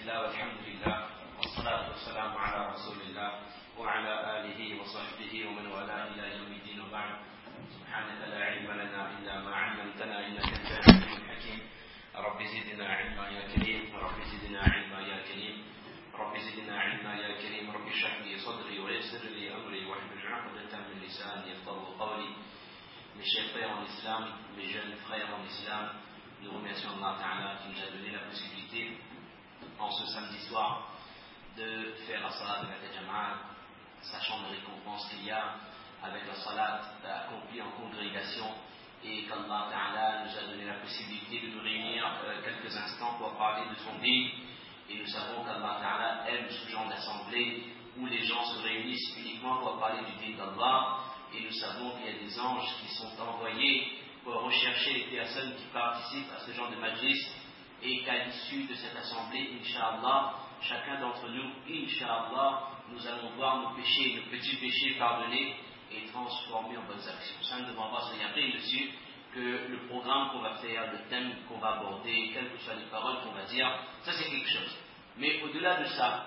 لله والحمد لله والصلاة والسلام على رسول الله وعلى آله وصحبه ومن والاه إلى يوم الدين وبعد سبحانك لا علم لنا إلا ما علمتنا إنك أنت العليم الحكيم رب زدنا علما يا كريم رب زدنا علما يا كريم رب زدنا علما يا كريم رب اشرح لي صدري ويسر لي أمري واحلل عقدة من لساني يفقهوا قولي. Mes chers frères en islam, mes jeunes frères en islam, nous remercions Allah Ta'ala qui nous a donné la possibilité en ce samedi soir de faire la salat avec la jama'a, sachant les récompenses qu'il y a avec la salat accomplie en congrégation, et qu'Allah Ta'ala nous a donné la possibilité de nous réunir quelques instants pour parler de son dîn. Et nous savons qu'Allah Ta'ala aime ce genre d'assemblée où les gens se réunissent uniquement pour parler du dîn d'Allah. Et nous savons qu'il y a des anges qui sont envoyés pour rechercher les personnes qui participent à ce genre de majlis, et qu'à l'issue de cette assemblée, Inch'Allah, chacun d'entre nous, Inch'Allah, nous allons voir nos péchés, nos petits péchés pardonnés et transformés en bonnes actions. Ça ne devra pas se garder dessus que le programme qu'on va faire, le thème qu'on va aborder, quelles que soient les paroles qu'on va dire, ça c'est quelque chose. Mais au-delà de ça,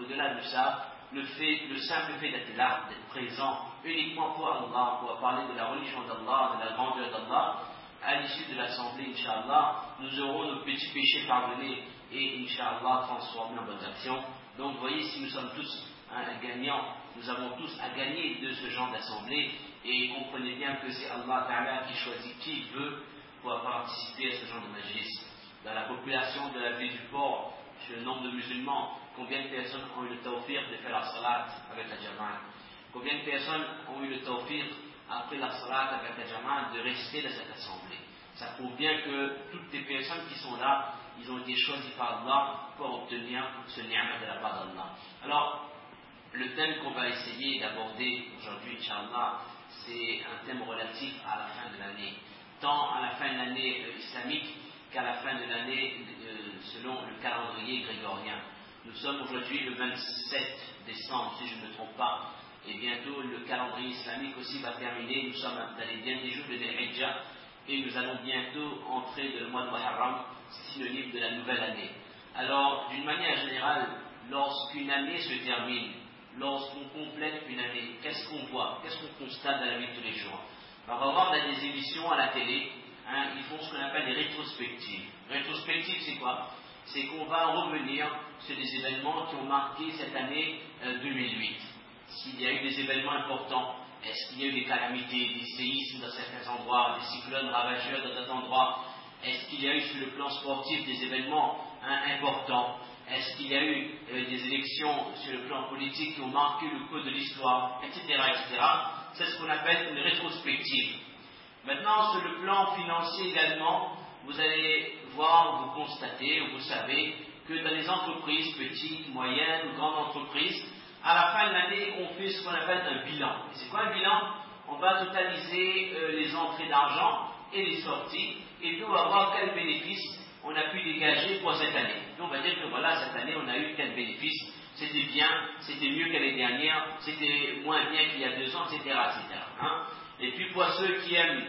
le simple fait d'être là, d'être présent uniquement pour Allah, pour parler de la religion d'Allah, de la grandeur d'Allah, à l'issue de l'assemblée, Inch'Allah, nous aurons nos petits péchés pardonnés et Inch'Allah transformés en bonnes actions. Donc vous voyez, si nous sommes tous gagnants, nous avons tous à gagner de ce genre d'assemblée, et comprenez bien que c'est Allah Ta'ala qui choisit qui il veut pour participer à ce genre de majlis. Dans la population de la ville du port, chez le nombre de musulmans, combien de personnes ont eu le tawfiq de faire la salat avec la jama'a? Combien de personnes ont eu le tawfiq, après la salat avec la jama'a, de rester dans cette assemblée? Ça prouve bien que toutes les personnes qui sont là, ils ont été choisis par Allah pour obtenir ce ni'mat de la part d'Allah. Alors, le thème qu'on va essayer d'aborder aujourd'hui, Inch'Allah, c'est un thème relatif à la fin de l'année. Tant à la fin de l'année islamique qu'à la fin de l'année selon le calendrier grégorien. Nous sommes aujourd'hui le 27 décembre, si je ne me trompe pas, et bientôt le calendrier islamique aussi va terminer. Nous sommes dans les derniers jours de Dhul-Hijjah, et nous allons bientôt entrer dans le mois de Muharram, synonyme de la nouvelle année. Alors, d'une manière générale, lorsqu'une année se termine, lorsqu'on complète une année, qu'est-ce qu'on voit? Qu'est-ce qu'on constate dans la vie de tous les jours? On va voir dans des émissions à la télé, ils font ce qu'on appelle des rétrospectives. Rétrospectives, c'est quoi? C'est qu'on va revenir sur des événements qui ont marqué cette année 2008. S'il y a eu des événements importants, est-ce qu'il y a eu des calamités, des séismes dans certains endroits, des cyclones ravageurs dans d'autres endroits? Est-ce qu'il y a eu sur le plan sportif des événements importants? Est-ce qu'il y a eu des élections sur le plan politique qui ont marqué le cours de l'histoire, etc., etc. C'est ce qu'on appelle une rétrospective. Maintenant, sur le plan financier également, vous allez voir, vous constatez, vous savez que dans les entreprises, petites, moyennes ou grandes entreprises, à la fin de l'année, on fait ce qu'on appelle un bilan. Et c'est quoi un bilan? On va totaliser les entrées d'argent et les sorties, et puis on va voir quel bénéfice on a pu dégager pour cette année. Puis on va dire que voilà, cette année, on a eu tel bénéfice, c'était bien, c'était mieux que l'année dernière, c'était moins bien qu'il y a 2 ans, etc. etc. Et puis pour ceux qui aiment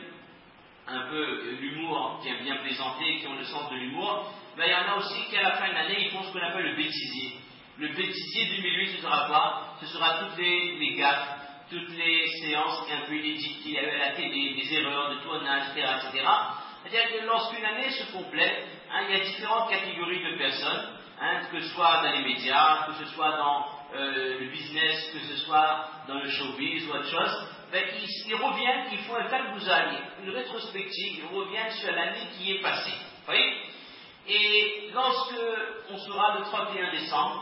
un peu l'humour, qui aiment bien plaisanter, qui ont le sens de l'humour, il y en a aussi qui à la fin de l'année, ils font ce qu'on appelle le bêtisier. Le bêtisier 2008, ce sera quoi? Ce sera toutes les gaffes, toutes les séances un peu inédites qu'il y a eu à la télé, des erreurs de tournage, etc. etc. C'est-à-dire que lorsqu'une année se complète, il y a différentes catégories de personnes, que ce soit dans les médias, que ce soit dans le business, que ce soit dans le showbiz ou autre chose, ils reviennent, ils font un calbouzali, une rétrospective, ils reviennent sur l'année qui est passée. Vous voyez? Et lorsque on sera le 31 décembre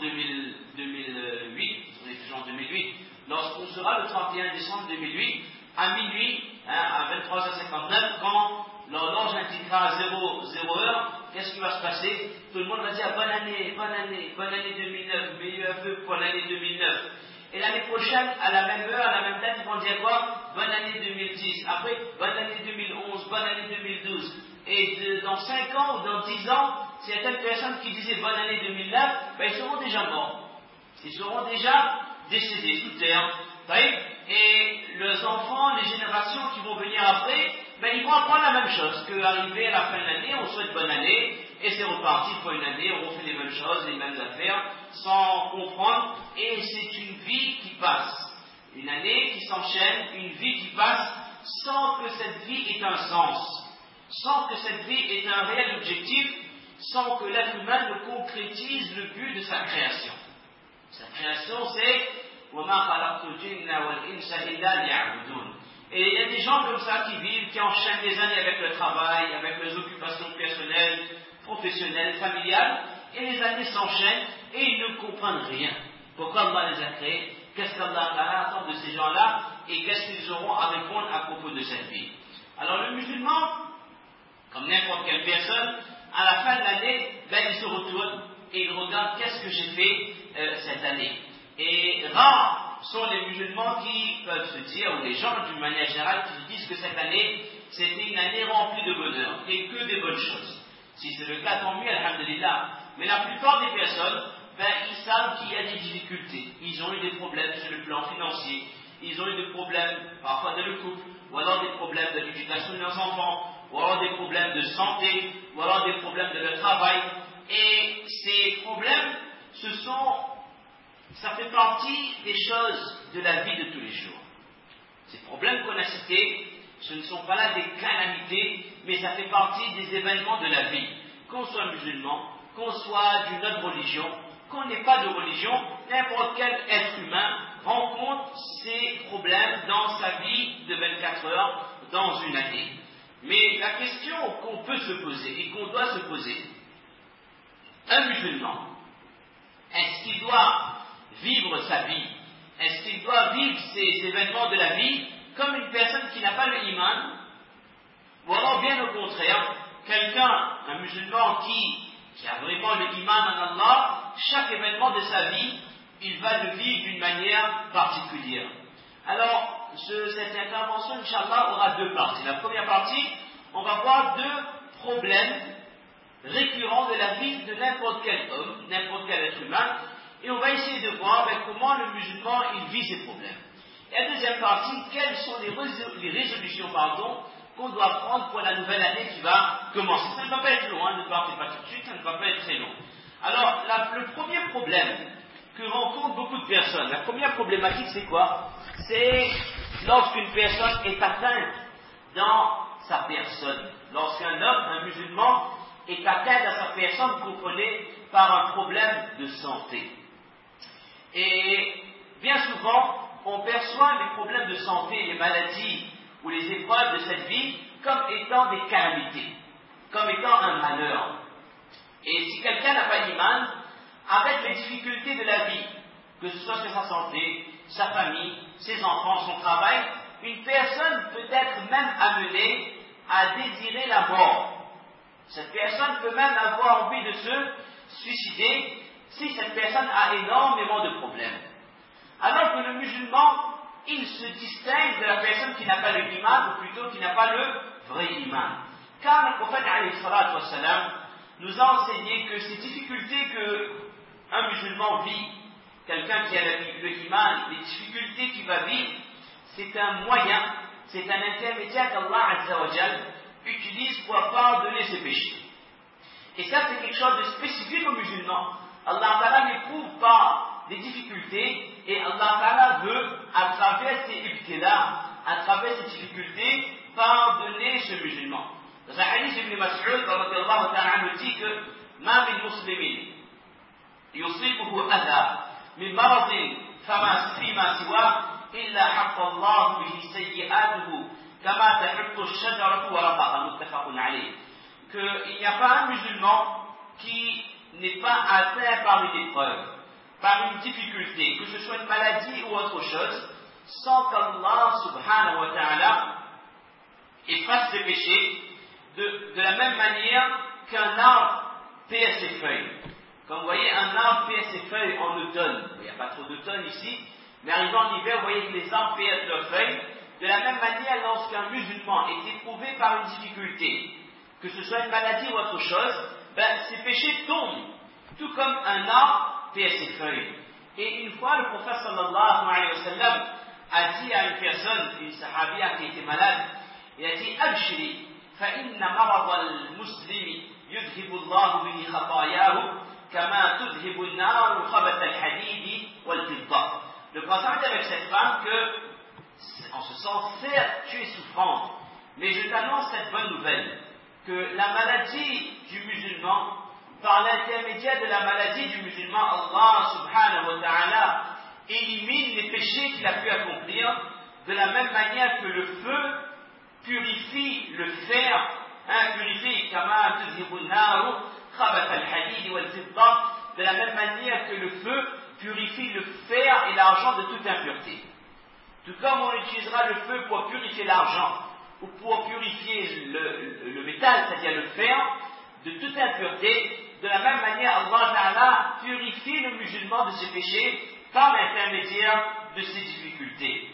2008, on est toujours en 2008, lorsqu'on sera le 31 décembre 2008, à minuit, à 23h59, quand l'horloge indiquera 00 heure, qu'est-ce qui va se passer? Tout le monde va dire bonne année 2009, meilleurs vœux pour l'année 2009. Et l'année prochaine, à la même heure, à la même date, ils vont dire quoi? Bonne année 2010. Après, bonne année 2011, bonne année 2012. Et dans 5 ans ou dans 10 ans, s'il y a telle personne qui disait bonne année 2009, ils seront déjà morts. Ils seront déjà décédés sous terre. Et les enfants, les générations qui vont venir après, ils vont apprendre la même chose, qu'arrivé à la fin de l'année, on souhaite bonne année, et c'est reparti pour une année, on refait les mêmes choses, les mêmes affaires, sans comprendre, et c'est une vie qui passe. Une année qui s'enchaîne, une vie qui passe, sans que cette vie ait un sens, sans que cette vie ait un réel objectif, sans que l'être humain ne concrétise le but de sa création. Sa création, c'est وَمَا خَلَقْتُ الْجِنَّ وَالْإِنسَ إِلَّا لِيَعْبُدُونَ. Et il y a des gens comme ça qui vivent, qui enchaînent des années avec le travail, avec les occupations personnelles, professionnelles, familiales, et les années s'enchaînent et ils ne comprennent rien. Pourquoi Allah les a créés? Qu'est-ce qu'Allah attend de ces gens-là? Et qu'est-ce qu'ils auront à répondre à propos de cette vie? Alors le musulman, comme n'importe quelle personne, à la fin de l'année, il se retourne et il regarde qu'est-ce que j'ai fait cette année. Et rares sont les musulmans qui peuvent se dire, ou les gens d'une manière générale, qui se disent que cette année, c'était une année remplie de bonheur et que des bonnes choses. Si c'est le cas, tant mieux, alhamdulillah. Mais la plupart des personnes, ils savent qu'il y a des difficultés. Ils ont eu des problèmes sur le plan financier, ils ont eu des problèmes parfois dans le couple, ou alors des problèmes de l'éducation de leurs enfants, ou alors des problèmes de santé, ou alors des problèmes de leur travail. Et ces problèmes, ça fait partie des choses de la vie de tous les jours. Ces problèmes qu'on a cités, ce ne sont pas là des calamités, mais ça fait partie des événements de la vie. Qu'on soit musulman, qu'on soit d'une autre religion, qu'on n'ait pas de religion, n'importe quel être humain rencontre ces problèmes dans sa vie de 24 heures, dans une année. Mais la question qu'on peut se poser et qu'on doit se poser, un musulman, est-ce qu'il doit vivre sa vie? Est-ce qu'il doit vivre ces événements de la vie comme une personne qui n'a pas le iman? Ou alors bien au contraire, un musulman qui a vraiment le iman en Allah, chaque événement de sa vie, il va le vivre d'une manière particulière. Alors, cette intervention, Inch'Allah, aura deux parties. La première partie, on va voir deux problèmes récurrents de la vie de n'importe quel homme, n'importe quel être humain, et on va essayer de voir comment le musulman il vit ces problèmes. Et la deuxième partie, quelles sont les résolutions qu'on doit prendre pour la nouvelle année qui va commencer. Ça ne va pas être long, ne partez pas tout de suite, ça ne va pas être très long. Alors, le premier problème que rencontrent beaucoup de personnes, la première problématique c'est quoi? C'est lorsqu'une personne est atteinte dans sa personne. Lorsqu'un homme, un musulman, est atteint dans sa personne, comprenez, par un problème de santé. Et bien souvent, on perçoit les problèmes de santé, les maladies ou les épreuves de cette vie comme étant des calamités, comme étant un malheur. Et si quelqu'un n'a pas d'iman, avec les difficultés de la vie, que ce soit sur sa santé, sa famille, ses enfants, son travail, une personne peut être même amenée à désirer la mort. Cette personne peut même avoir envie de se suicider si cette personne a énormément de problèmes. Alors que le musulman, il se distingue de la personne qui n'a pas le iman, ou plutôt qui n'a pas le vrai iman. Car le prophète alayhi salatu wassalam nous a enseigné que ces difficultés qu'un musulman vit, quelqu'un qui a le iman, les difficultés qu'il va vivre, c'est un moyen, c'est un intermédiaire qu'Allah Azza wa Jal utilise pour pardonner ses péchés. Et ça, c'est quelque chose de spécifique aux musulmans. Allah Ta'ala n'éprouve pas des difficultés et Allah Ta'ala veut, à travers ces ibtila, à travers ces difficultés, pardonner ce musulman. Dans un hadith d'Ibn Mas'ud, radiyallahu ta'ala, dit que ma min muslimin yusibuhu adha min maradin fima siwa illa haqqa Allah bihi sayyi'atuhu kama tahiqqu ash-shajaratu wa raqaha, muttafaqun alayh. Qu'il n'y a pas un musulman qui n'est pas atteint par une épreuve, par une difficulté, que ce soit une maladie ou autre chose, sans qu'Allah subhanahu wa ta'ala efface ses péchés de la même manière qu'un arbre perd ses feuilles. Comme vous voyez, un arbre perd ses feuilles en automne. Il n'y a pas trop d'automne ici, mais arrivant en hiver, vous voyez que les arbres perdent leurs feuilles. De la même manière, lorsqu'un musulman est éprouvé par une difficulté, que ce soit une maladie ou autre chose, ses péchés tombent, tout comme un arbre perd ses feuilles. Et une fois, le prophète sallallahu alayhi wa sallam a dit à une personne, une sahabia qui était malade, il a dit « Abshiri, fa inna marad al-muslimi يذهب الله به خطاياه كما تذهب النار خبث الحديد والفضة. Le prophète dit avec cette femme que, en ce sens, certes, tu es souffrante, mais je t'annonce cette bonne nouvelle, que la maladie du musulman, par l'intermédiaire de la maladie du musulman, Allah subhanahu wa ta'ala élimine les péchés qu'il a pu accomplir, de la même manière que le feu purifie le fer, purifie kama tuzhibu naru khabath al-hadid wal-fidda, de la même manière que le feu purifie le fer et l'argent de toute impureté. Tout comme on utilisera le feu pour purifier l'argent ou pour purifier le métal, c'est-à-dire le fer, de toute impureté, de la même manière Allah Ta'ala purifie le musulman de ses péchés par l'intermédiaire de ses difficultés.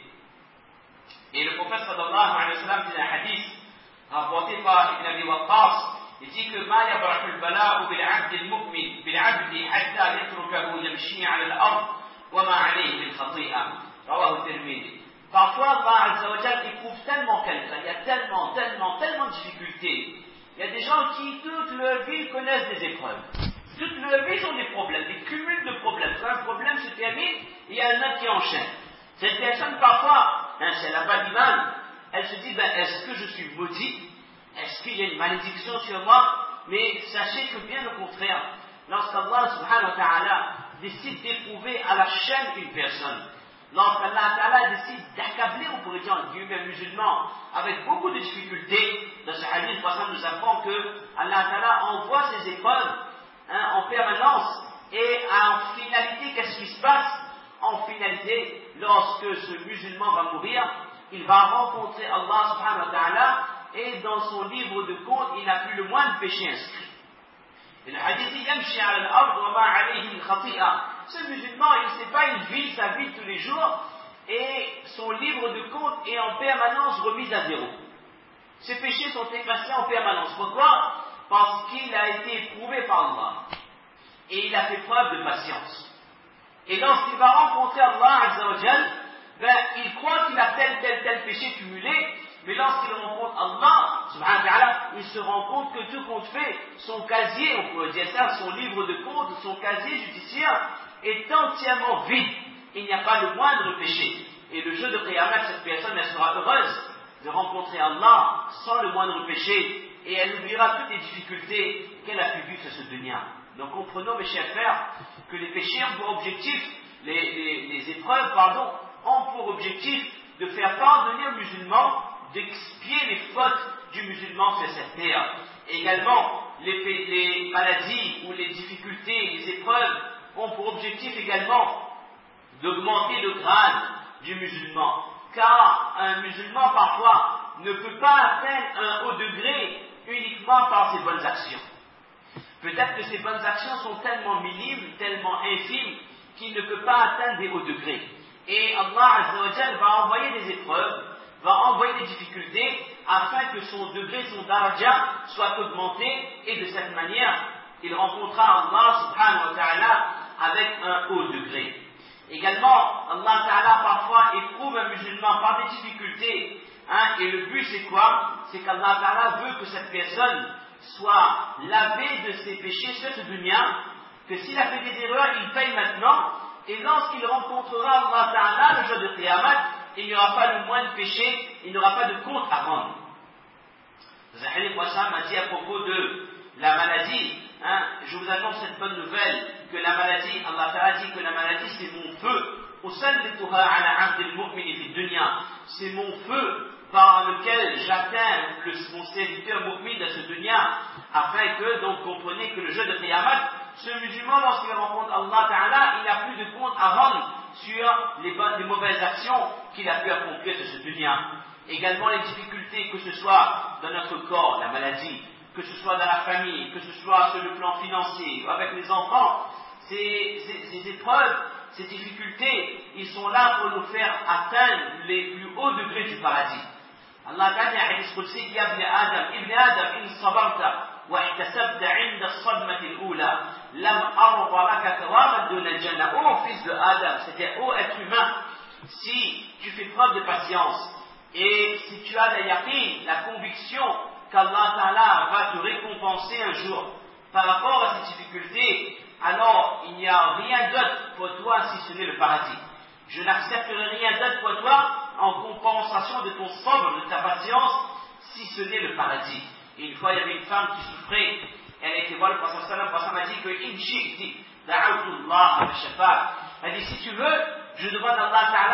Et le prophète sallallahu alayhi wa sallam dit un hadith rapporté par Ibn Abi Waqqas, il dit que ma yabrahu al-bala'u bil-'abd al-mu'min bil-'abd hatta yatrukahu yamshi 'ala al-ard wa ma 'alayhi min khati'a. Rawahu Tirmidhi. Parfois Allah Azza wa Jalla éprouve tellement quelqu'un, il y a tellement de difficultés. Il y a des gens qui toute leur vie connaissent des épreuves. Toute leur vie ont des problèmes, des cumuls de problèmes. Quand un problème se termine, il y a un autre qui enchaîne. Cette personne parfois, si elle n'a pas d'imam, elle se dit, est-ce que je suis maudit? Est-ce qu'il y a une malédiction sur moi? Mais sachez que bien au contraire, lorsqu'Allah subhanahu wa ta'ala décide d'éprouver à la chaîne une personne, lorsqu'Allah ta'ala décide d'accabler, on pourrait dire, un musulman avec beaucoup de difficultés, dans ce hadith, nous apprend que Allah ta'ala envoie ses épreuves en permanence, et en finalité, qu'est-ce qui se passe? En finalité, lorsque ce musulman va mourir, il va rencontrer Allah subhanahu wa ta'ala, et dans son livre de compte, il n'a plus le moindre péché inscrit. Et le hadith dit, yamshi 'ala al-ard wa ma 'alayhi min khati'a. Ce musulman, il ne sait pas, il vit sa vie tous les jours, et son livre de compte est en permanence remis à zéro. Ses péchés sont effacés en permanence. Pourquoi? Parce qu'il a été éprouvé par Allah. Et il a fait preuve de patience. Et lorsqu'il va rencontrer Allah Azza wa Jal, il croit qu'il a tel péché cumulé, mais lorsqu'il rencontre Allah, subhanahu wa ta'ala, il se rend compte que tout compte fait, son casier, on pourrait dire ça, son livre de compte, son casier judiciaire, est entièrement vide. Il n'y a pas le moindre péché. Et le jour de Qiyamah, cette personne, elle sera heureuse de rencontrer Allah sans le moindre péché, et elle oubliera toutes les difficultés qu'elle a pu vivre sur ce dunya. Donc comprenons, mes chers frères, que les péchés ont pour objectif, les épreuves, ont pour objectif de faire pardonner aux musulmans, d'expier les fautes du musulman sur cette terre. Et également, les maladies ou les difficultés, les épreuves ont pour objectif également d'augmenter le grade du musulman. Car un musulman, parfois, ne peut pas atteindre un haut degré uniquement par ses bonnes actions. Peut-être que ces bonnes actions sont tellement minimes, tellement infimes, qu'il ne peut pas atteindre des hauts degrés. Et Allah Azza wa Jal va envoyer des épreuves, va envoyer des difficultés, afin que son degré, son daraja, soit augmenté, et de cette manière, il rencontrera Allah subhanahu wa ta'ala avec un haut degré. Également, Allah ta'ala parfois éprouve un musulman par des difficultés, et le but c'est quoi? C'est qu'Allah ta'ala veut que cette personne soit lavé de ses péchés sur ce dunya, que s'il a fait des erreurs, il paye maintenant, et lorsqu'il rencontrera Allah ta'ala le jour de Qiyamah, il n'y aura pas le moindre péché, il n'y aura pas de compte à rendre. Zahir Wassam a dit à propos de la maladie, je vous annonce cette bonne nouvelle, que la maladie, Allah ta'ala dit que la maladie c'est mon feu, c'est mon feu par lequel j'atteins mon serviteur mu'min de ce dunya, afin que, donc comprenez que le jour de Qiyamah, ce musulman lorsqu'il rencontre Allah ta'ala, il n'a plus de compte à rendre sur les mauvaises actions qu'il a pu accomplir de ce dunya. Également les difficultés, que ce soit dans notre corps, la maladie, que ce soit dans la famille, que ce soit sur le plan financier, avec les enfants, ces épreuves, ces difficultés, ils sont là pour nous faire atteindre les plus hauts degrés du paradis. Allah Ta'ala a hadith qudsi, ya ibn Adam, in sabarta wa ihtasabta 'inda as-sadmati al-ula, lam arda laka thawaban dun al-jannah. Oh fils de Adam, c'est-à-dire ô être humain, si tu fais preuve de patience et si tu as la yaqin, la conviction qu'Allah Ta'ala va te récompenser un jour par rapport à ces difficultés, alors il n'y a rien d'autre pour toi si ce n'est le paradis. Je n'accepterai rien d'autre pour toi en compensation de ton sabr, de ta patience, si ce n'est le paradis. Et une fois, il y avait une femme qui souffrait, elle était voir le prophète sallam, le prophète m'a dit que in shi'ti da'awtullah al-shafa. Elle dit, si tu veux, je demande à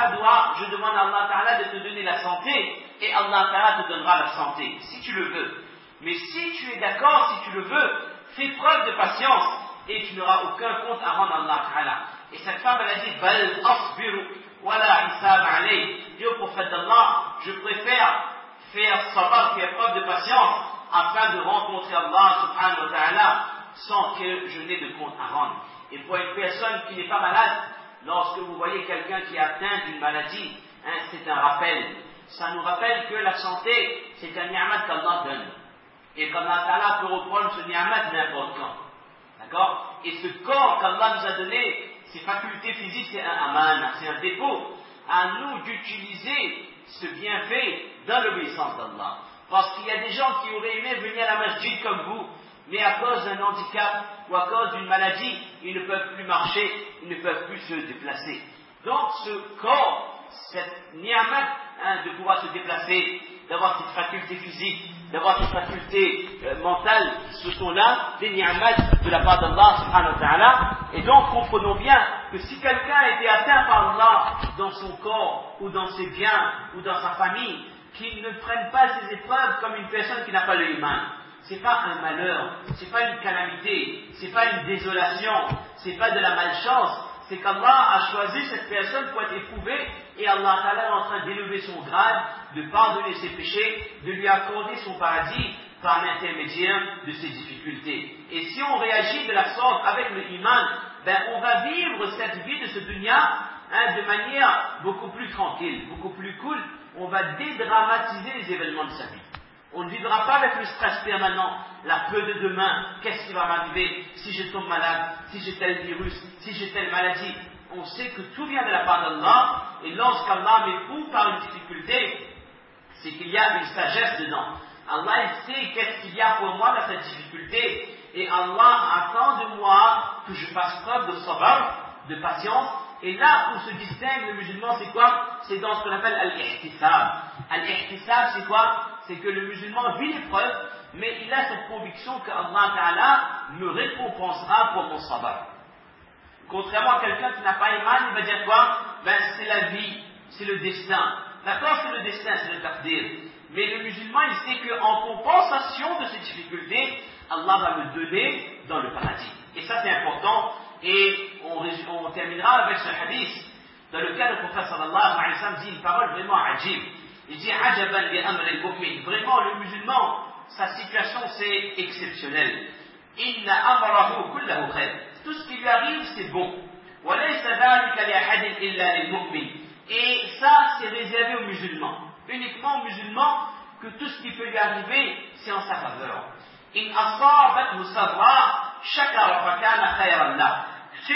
Allah Ta'ala de te donner la santé, et Allah Ta'ala te donnera la santé, si tu le veux. Mais si tu es d'accord, si tu le veux, fais preuve de patience, et tu n'auras aucun compte à rendre à Allah Ta'ala. Et cette femme, elle a dit, bal asbiru wala hisab alayh. Dit au prophète d'Allah, je préfère faire sabr, faire preuve de patience, afin de rencontrer Allah Subhanahu wa Ta'ala, sans que je n'ai de compte à rendre. Et pour une personne qui n'est pas malade, lorsque vous voyez quelqu'un qui est atteint d'une maladie, c'est un rappel. Ça nous rappelle que la santé, c'est un ni'mat qu'Allah donne. Et qu'Allah Ta'ala peut reprendre ce ni'mat n'importe quand. D'accord? Et ce corps qu'Allah nous a donné, ces facultés physiques, c'est un aman, c'est un dépôt. À nous d'utiliser ce bienfait dans l'obéissance d'Allah. Parce qu'il y a des gens qui auraient aimé venir à la masjid comme vous, mais à cause d'un handicap ou à cause d'une maladie, ils ne peuvent plus marcher, ils ne peuvent plus se déplacer. Donc ce corps, cette ni'mat, de pouvoir se déplacer, d'avoir cette faculté physique, d'avoir cette faculté mentale, ce sont là des ni'mat de la part d'Allah subhanahu wa ta'ala. Et donc comprenons bien que si quelqu'un a été atteint par Allah dans son corps, ou dans ses biens, ou dans sa famille, qu'il ne prenne pas ces épreuves comme une personne qui n'a pas le iman. C'est pas un malheur, c'est pas une calamité, c'est pas une désolation, c'est pas de la malchance, c'est qu'Allah a choisi cette personne pour être éprouvée et Allah Ta'ala est en train d'élever son grade, de pardonner ses péchés, de lui accorder son paradis par l'intermédiaire de ses difficultés. Et si on réagit de la sorte avec le iman, on va vivre cette vie de ce dunya de manière beaucoup plus tranquille, beaucoup plus cool. On va dédramatiser les événements de sa vie. On ne vivra pas avec le stress permanent, la peur de demain, qu'est-ce qui va m'arriver si je tombe malade, si j'ai tel virus, si j'ai telle maladie. On sait que tout vient de la part d'Allah, et lorsqu'Allah m'éprouve par une difficulté, c'est qu'il y a une sagesse dedans. Allah il sait qu'est-ce qu'il y a pour moi dans cette difficulté, et Allah attend de moi que je fasse preuve de sabr, de patience. Et là où se distingue le musulman, c'est quoi? C'est dans ce qu'on appelle al-ihtisab. Al-ihtisab, c'est quoi? C'est que le musulman vit l'épreuve, mais il a cette conviction que Allah Ta'ala me récompensera pour mon sabr. Contrairement à quelqu'un qui n'a pas iman, il va dire quoi? C'est la vie, c'est le destin. D'accord, c'est le destin, c'est le taqdir. Mais le musulman, il sait qu'en compensation de ces difficultés, Allah va me donner dans le paradis. Et ça, c'est important. Et on terminera avec ce hadith dans lequel le prophète sallallahu alayhi wa sallam dit une parole vraiment ajib. Il dit ajaban li amr al-mu'min. Vraiment, le musulman, sa situation c'est exceptionnel. Inna amrahu kullahu khair. Tout ce qui lui arrive, c'est bon. Wa laysa dhalika li ahadin illa lil mu'min. Et ça, c'est réservé aux musulmans. Uniquement aux musulmans que tout ce qui peut lui arriver, c'est en sa faveur. In asabathu sarra shakara fa kana khayran lah. Si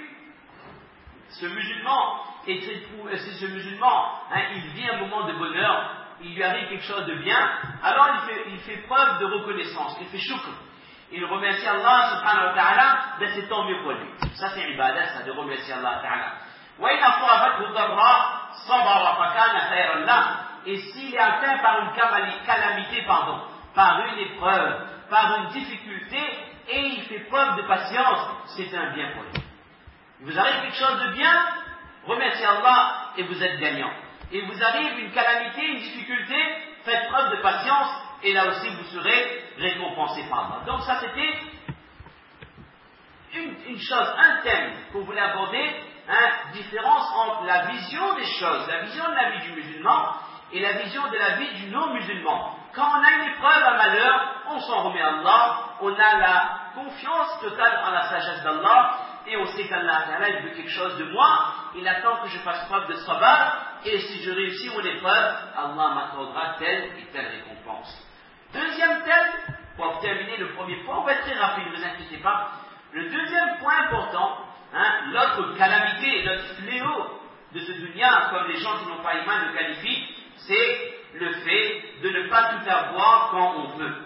ce musulman il vit un moment de bonheur, il lui arrive quelque chose de bien, alors il fait preuve de reconnaissance, il fait shukr. Il remercie Allah subhanahu wa ta'ala, c'est tant mieux pour lui. Ça c'est ibadat, ça de remercier Allah ta'ala. Wa in asabathu darra sabara fa kana khayran lah. Et s'il est atteint par une calamité, par une épreuve, par une difficulté, et il fait preuve de patience, c'est un bien pour lui. Il vous arrive quelque chose de bien, remerciez Allah et vous êtes gagnant. Et vous arrive une calamité, une difficulté, faites preuve de patience et là aussi vous serez récompensé par Allah. Donc ça c'était une chose, un thème qu'on voulait aborder, différence entre la vision des choses, la vision de la vie du musulman et la vision de la vie du non-musulman. Quand on a une épreuve, un malheur, on s'en remet à Allah, on a la confiance totale en la sagesse d'Allah, et on sait qu'Allah il veut quelque chose de moi, il attend que je fasse preuve de sabr, et si je réussis mon épreuve, Allah m'accordera telle et telle récompense. Deuxième thème, pour terminer le premier point, on va être très rapide, ne vous inquiétez pas. Le deuxième point important, l'autre calamité, l'autre fléau de ce dunya, comme les gens qui n'ont pas iman le qualifient, c'est le fait de ne pas tout avoir quand on veut.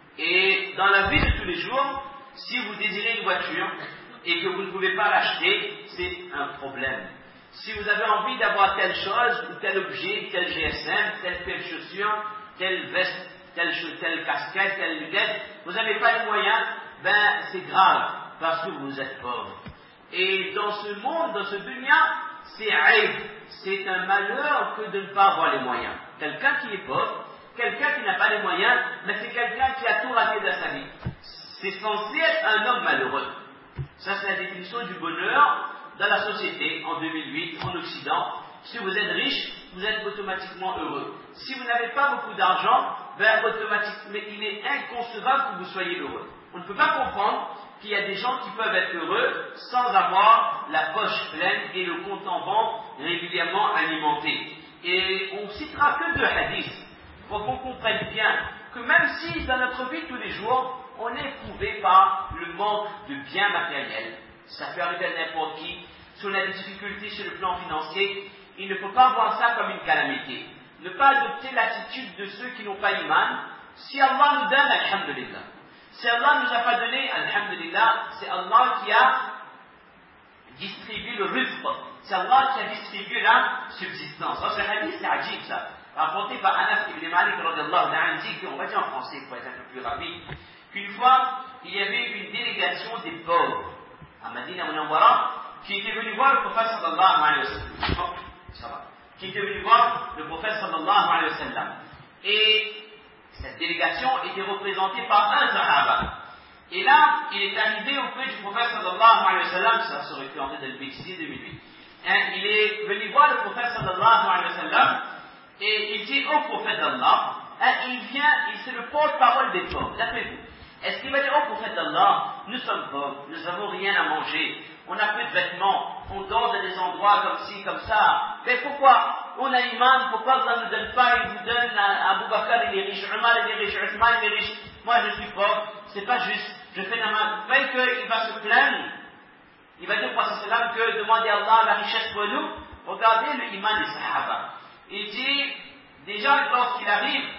Et dans la vie de tous les jours, si vous désirez une voiture et que vous ne pouvez pas l'acheter, c'est un problème. Si vous avez envie d'avoir telle chose, ou tel objet, tel GSM, telle paire de chaussures, telle veste, telle casquette, telle lunette, vous n'avez pas les moyens, ben c'est grave, parce que vous êtes pauvre. Et dans ce monde, dans ce dunya, c'est aïb, c'est un malheur que de ne pas avoir les moyens. Quelqu'un qui est pauvre, quelqu'un qui n'a pas les moyens, mais c'est quelqu'un qui a tout raté dans sa vie. C'est censé être un homme malheureux. Ça, c'est la définition du bonheur dans la société, en 2008, en Occident. Si vous êtes riche, vous êtes automatiquement heureux. Si vous n'avez pas beaucoup d'argent, ben automatiquement, il est inconcevable que vous soyez heureux. On ne peut pas comprendre qu'il y a des gens qui peuvent être heureux sans avoir la poche pleine et le compte en banque régulièrement alimenté. Et on ne citera que deux hadiths pour qu'on comprenne bien que même si dans notre vie de tous les jours, on est éprouvé par le manque de biens matériels, ça peut arriver à n'importe qui, si on a des difficultés sur le plan financier, il ne faut pas voir ça comme une calamité. Ne pas adopter l'attitude de ceux qui n'ont pas iman. Si Allah nous donne, alhamdulillah. Si Allah ne nous a pas donné, alhamdulillah, c'est Allah qui a distribué le rizq. C'est Allah qui a distribué la subsistance. Alors, ce hadith, c'est ajib, ça. Rapporté par Anas ibn Malik, radiyallahu anhu, dit qu'on va dire en français pour être un peu plus rapide, qu'une fois, il y avait une délégation des pauvres à Madina Munawwara qui était venue voir le prophète sallallahu alayhi wa sallam. Ça va. Qui était venu voir le prophète sallallahu alayhi wa sallam. Et cette délégation était représentée par un sahaba. Et là, il est arrivé auprès du prophète sallallahu alayhi wa sallam, ça serait pu entrer dans le bêtisier 2008. Il est venu voir le prophète sallallahu alayhi wa sallam et il dit au prophète d'Allah, il vient, c'est le porte-parole des pauvres. D'après-vous, est-ce qu'il va dire au prophète d'Allah, nous sommes pauvres, nous n'avons rien à manger, on n'a plus de vêtements, on dort dans des endroits comme ci, comme ça. Mais pourquoi on a iman, pourquoi Allah ne nous donne pas, il vous donne à Abu Bakr, il est riche, Omar, il est riche, Othman, il est riche, moi je suis pauvre, c'est pas juste, je fais la main. Vous voyez qu'il va se plaindre, il va dire au prophète sallam que demander à Allah la richesse pour nous. Regardez le iman des sahaba. Il dit, déjà lorsqu'il arrive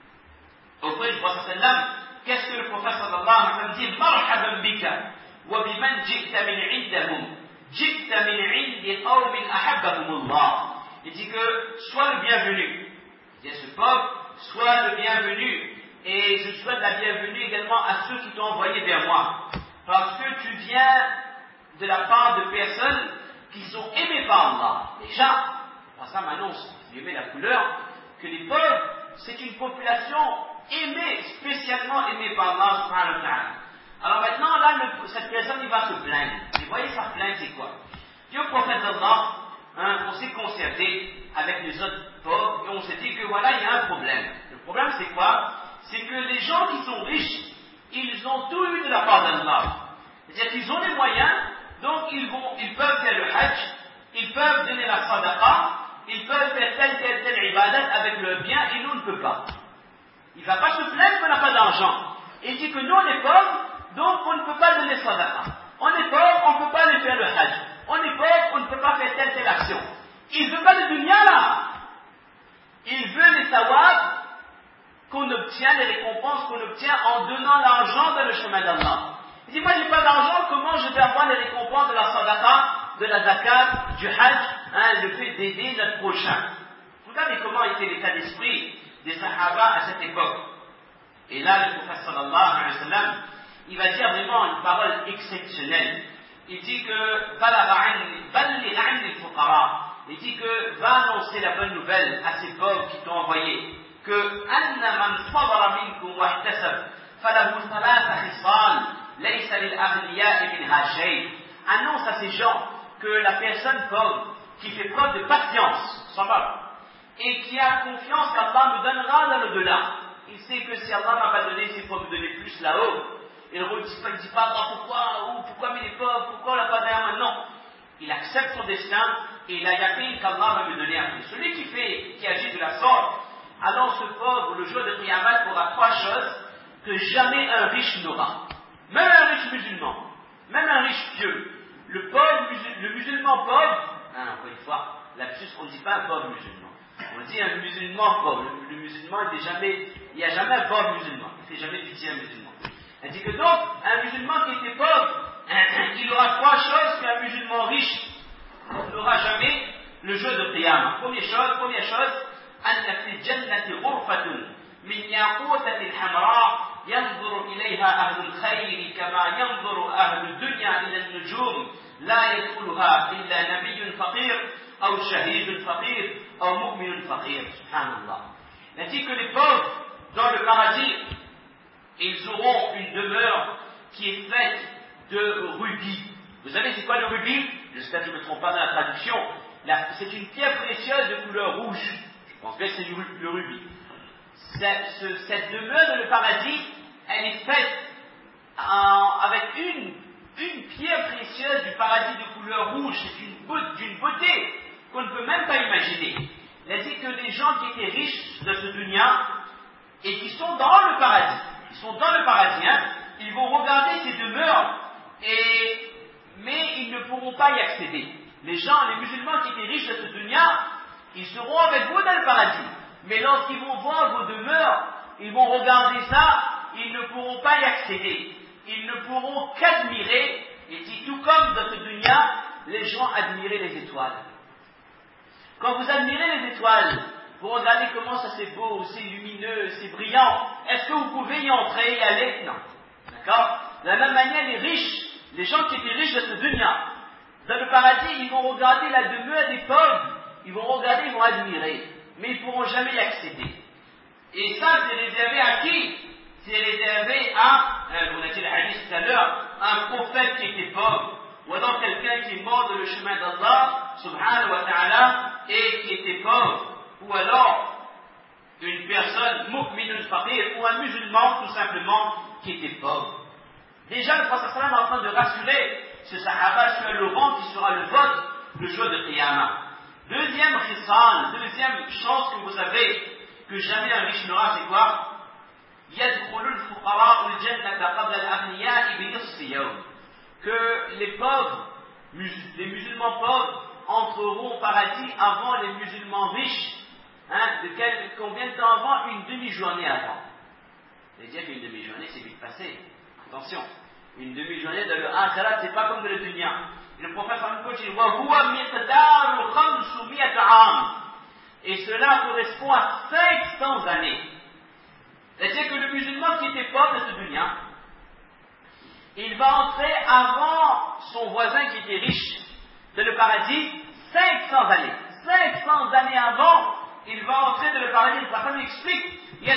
auprès du prophète sallam, qu'est-ce que le prophète sallallahu alayhi wa sallam dit? Marhaban bika. وبمن جئت من عندهم جئت من عند قوم أحبهم الله. Il dit que sois le bienvenu. Il dit à ce peuple, sois le bienvenu. Et je souhaite la bienvenue également à ceux qui t'ont envoyé vers moi. Parce que tu viens de la part de personnes qui sont aimées par Allah. Déjà, ça m'annonce, je mets la couleur, que les peuples, c'est une population aimée, spécialement aimée par Allah subhanahu wa ta'ala. Alors maintenant, là, cette personne, il va se plaindre. Et vous voyez, sa plainte, c'est quoi? Dieu, au prophète d'Allah, on s'est concerté avec les autres pauvres et on s'est dit que voilà, il y a un problème. Le problème, c'est quoi? C'est que les gens qui sont riches, ils ont tout eu de la part d'Allah. C'est-à-dire qu'ils ont les moyens, donc ils peuvent faire le hajj, ils peuvent donner la sadaqa, ils peuvent faire telle ibadat avec le bien et nous, on ne peut pas. Il ne va pas se plaindre qu'on n'a pas d'argent. Il dit que nous, on est pauvres, donc on ne peut pas donner sadaqa. On est pauvre, on ne peut pas aller faire le hajj. On est pauvre, on ne peut pas faire telle action. Il ne veut pas de dunya là. Il veut les sawab qu'on obtient, les récompenses qu'on obtient en donnant l'argent dans le chemin d'Allah. Il dit, moi j'ai pas d'argent, comment je vais avoir les récompenses de la sadaqa, de la zakat, du hajj, le fait d'aider notre prochain. Regardez comment était l'état d'esprit des sahaba à cette époque. Et là, le prophète sallallahu alayhi wa sallam, il va dire vraiment une parole exceptionnelle. Il dit que il dit que va annoncer la bonne nouvelle à ces pauvres qui t'ont envoyé que annonce à ces gens que la personne pauvre qui fait preuve de patience et qui a confiance qu'Allah me donnera dans l'au-delà. Il sait que si Allah ne m'a pas donné, c'est pour me donner plus là-haut. Il ne dit pas pourquoi mais les pauvres, pourquoi on l'a pas derrière maintenant. Il accepte son destin et il a yaqin qu'Allah va me donner après. Celui qui agit de la sorte, alors ce pauvre, le jour de Qiyamah, aura trois choses que jamais un riche n'aura. Même un riche musulman, même un riche pieux. Le musulman pauvre, encore une fois, là-dessus on ne dit pas un pauvre musulman. On dit un musulman pauvre. Le musulman, il n'y a jamais un pauvre musulman. Il ne fait jamais pitié à un musulman. Elle dit que donc, un musulman qui était pauvre, il aura trois choses qu'un musulman riche n'aura jamais le jour de Qiyamah. Première chose, أن في الجنة غرفة من ياقوتة حمراء ينظر إليها أهل الخير كما ينظر أهل الدنيا إلى النجوم لا يدخلها إلا نبي فقير أو شهيد فقير أو مؤمن فقير. سبحان الله. Il a dit que les pauvres dans le paradis, ils auront une demeure qui est faite de rubis. Vous savez c'est quoi le rubis? J'espère que je ne me trompe pas dans la traduction. C'est une pierre précieuse de couleur rouge. Je pense bien que c'est le rubis. Cette demeure dans le paradis, elle est faite avec une pierre précieuse du paradis de couleur rouge. C'est d'une beauté qu'on ne peut même pas imaginer. Il a dit que les gens qui étaient riches de ce dunya et qui sont dans le paradis, ils vont regarder ces demeures, mais ils ne pourront pas y accéder. Les musulmans qui étaient riches de ce dunya, ils seront avec vous dans le paradis. Mais lorsqu'ils vont voir vos demeures, ils vont regarder ça, ils ne pourront pas y accéder. Ils ne pourront qu'admirer, et dit tout comme dans ce dunya, les gens admiraient les étoiles. Quand vous admirez les étoiles, vous regardez comment ça c'est beau, c'est lumineux, c'est brillant. Est-ce que vous pouvez y entrer, y aller? Non. D'accord? De la même manière, les riches, les gens qui étaient riches de ce dunya, dans le paradis, ils vont regarder la demeure des pauvres, ils vont admirer, mais ils ne pourront jamais y accéder. Et ça, c'est réservé à qui? C'est réservé à, on a dit le hadith tout à l'heure, un prophète qui était pauvre, ou alors quelqu'un qui est mort dans le chemin d'Allah, subhanahu wa ta'ala, et qui était pauvre, ou alors une personne, mu'minun faqir, ou un musulman tout simplement, qui était pauvre. Déjà, le prophète sallam est en train de rassurer ce sahaba sur le rang qui sera le vote le jour de Qiyamah. Deuxième chance que vous avez, que jamais un riche n'aura, c'est quoi? Que les pauvres, les musulmans pauvres, entreront au paradis avant les musulmans riches. Combien de temps avant? Une demi-journée avant. C'est-à-dire qu'une demi-journée, c'est vite passé. Attention, une demi-journée dans le akhirat, c'est pas comme dans le dunya. Le prophète dit et cela correspond à 500 années. C'est-à-dire que le musulman qui était pauvre de ce dunya, il va entrer avant son voisin qui était riche dans le paradis 500 années. 500 années avant, il va entrer dans le paradis. Le prophète explique il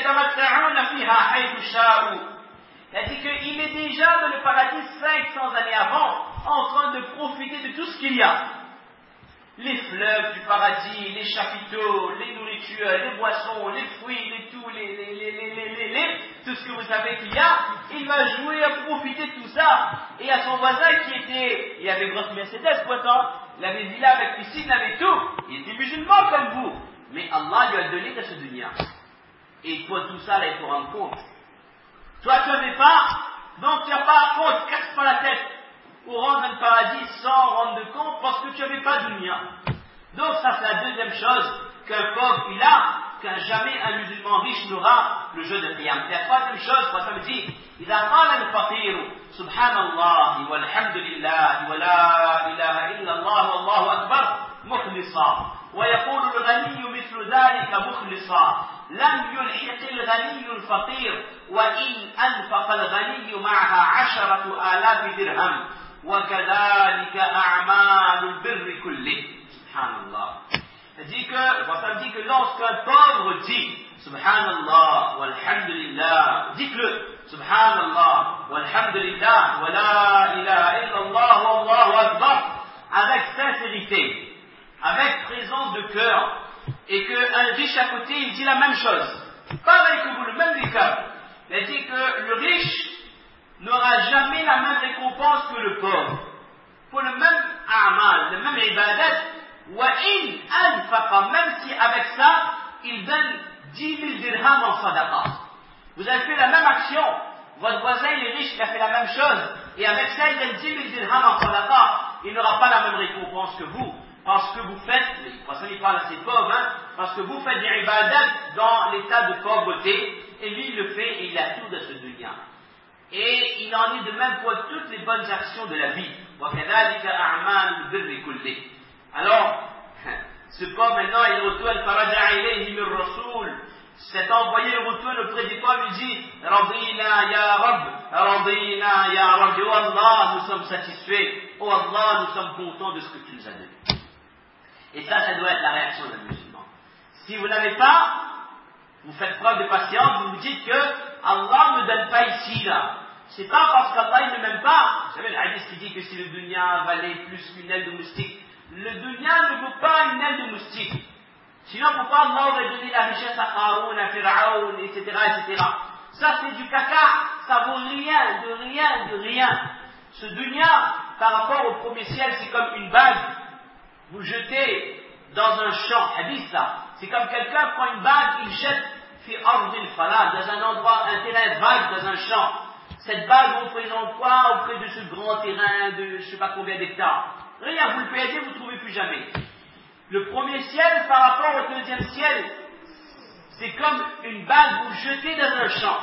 a dit qu'il est déjà dans le paradis 500 années avant, en train de profiter de tout ce qu'il y a. Les fleuves du paradis, les chapiteaux, les nourritures, les boissons, les fruits, tout ce que vous savez qu'il y a, il va jouer à profiter de tout ça. Et à son voisin il avait une grosse Mercedes, il avait villa avec piscine, il avait tout. Il était musulman comme vous. Mais Allah lui a donné de ce dunya. Et toi, tout ça, là, il faut rendre compte. Toi, tu n'avais pas, donc tu n'as pas compte, casse pas la tête pour rendre le paradis sans rendre de compte parce que tu n'avais pas de dunya. Donc ça c'est la deuxième chose qu'un pauvre il a, qu'un jamais un musulman riche n'aura le jour de Qiyam. Et la troisième chose, ça me dit, إذا قال الفقير سبحان الله والحمد لله ولا إله إلا الله والله أكبر مخلصا ويقول الغني مثل ذلك مخلصا لم يلحق الغني الفقير وإن أنفق الغني معها 10,000 درهم وكذلك أعمال البر كله. Subhanallah. Il dit que lorsqu'un pauvre dit Subhanallah walhamdulillah, dites-le Subhanallah walhamdulillah wa la ilaha illallah wallahu akbar, avec sincérité, avec présence de cœur, et qu'un riche à côté il dit la même chose, pareil que vous, le même décor. Il dit que le riche n'aura jamais la même récompense que le pauvre pour le même a'mal, le même ibadat, wa in anfaqa, même si avec ça il donne 10 000 dirhams en sadaqa. Vous avez fait la même action, votre voisin il est riche, il a fait la même chose, et avec ça il donne 10 000 dirhams en sadaqa, il n'aura pas la même récompense que vous. parce que vous faites, le prophète il parle à ses pauvres, parce que vous faites des ibadat dans l'état de pauvreté, et lui il le fait et il a tout de ce dunya. Et il en est de même pour toutes les bonnes actions de la vie. Alors, ce pauvre maintenant, il retourne, cet envoyé le retourne auprès du pauvre, il dit, Radina ya Rabb, oh Allah, nous sommes satisfaits, oh Allah, nous sommes contents de ce que tu nous as donné. Et ça doit être la réaction d'un musulman. Si vous n'avez pas, vous faites preuve de patience, vous vous dites que Allah ne me donne pas ici, là. C'est pas parce qu'Allah il ne m'aime pas. Vous savez le hadith qui dit que si le dunya valait plus qu'une aile de moustique, le dunya ne vaut pas une aile de moustique. Sinon pourquoi Allah aurait donné la richesse à Haroun, à Pharaon, etc., etc. Ça c'est du caca, ça vaut rien, de rien. Ce dunya, par rapport au premier ciel, c'est comme une bague. Vous jetez dans un champ, hadith ça. C'est comme quelqu'un prend une bague, il jette fi ardil falad, dans un endroit, un terrain vague, dans un champ. Cette bague représente quoi auprès de ce grand terrain de je ne sais pas combien d'hectares? Rien, vous le perdez, vous ne trouvez plus jamais. Le premier ciel par rapport au deuxième ciel, c'est comme une bague vous jetez dans un champ.